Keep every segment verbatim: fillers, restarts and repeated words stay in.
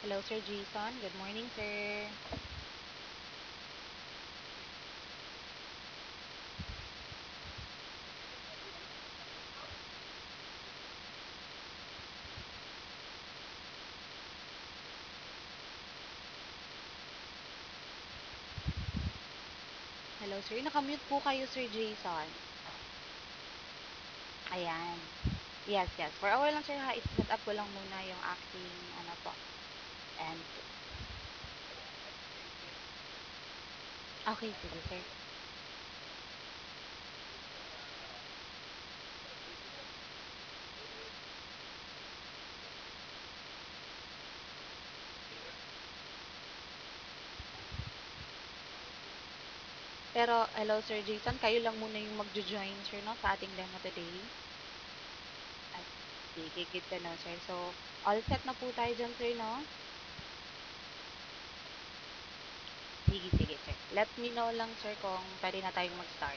Hello, Sir Jason. Good morning, sir. Hello, sir. Nakamute po kayo, Sir Jason. Ayan. Yes, yes. For a while lang, sir, ha. Set up ko lang muna yung aking, ano po. And, okay, sige, sir. Pero, hello, Sir Jason. Kayo lang muna yung magjo-join, sir, no, sa ating demo today. At, sige, good to know, sir. So, all set na po tayo dyan, sir, no? Sige, sige, sir. Let me know lang, sir, kung pwede na tayong mag-start.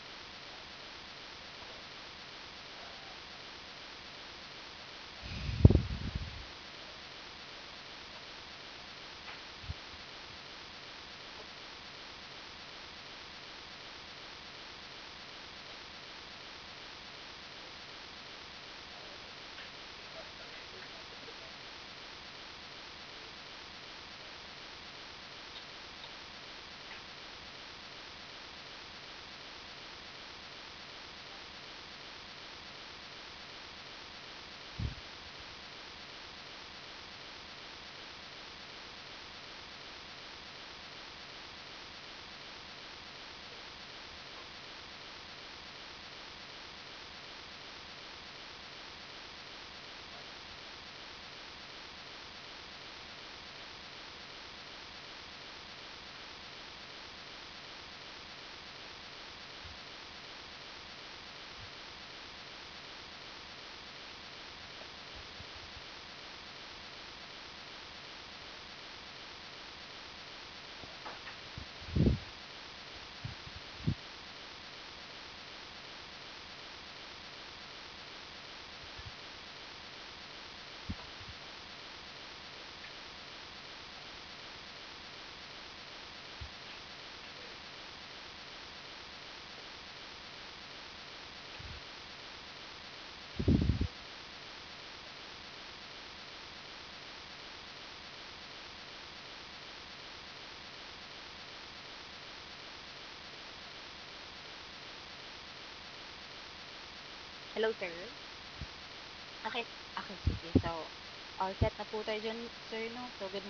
Hello, sir. Okay. Okay, sige. So, all set na po tayo dyan, sir, no? So, good